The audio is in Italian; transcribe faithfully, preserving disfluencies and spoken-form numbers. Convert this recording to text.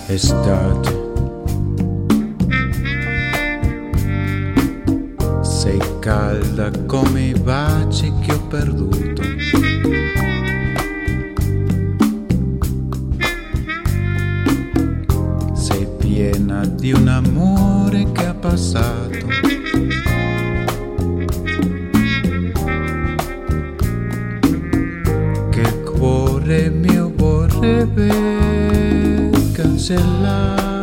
estate. Sei calda come i baci che ho perduto. Sei piena di un amore che ha passato. Che il cuore mio vorrebbe cancellare.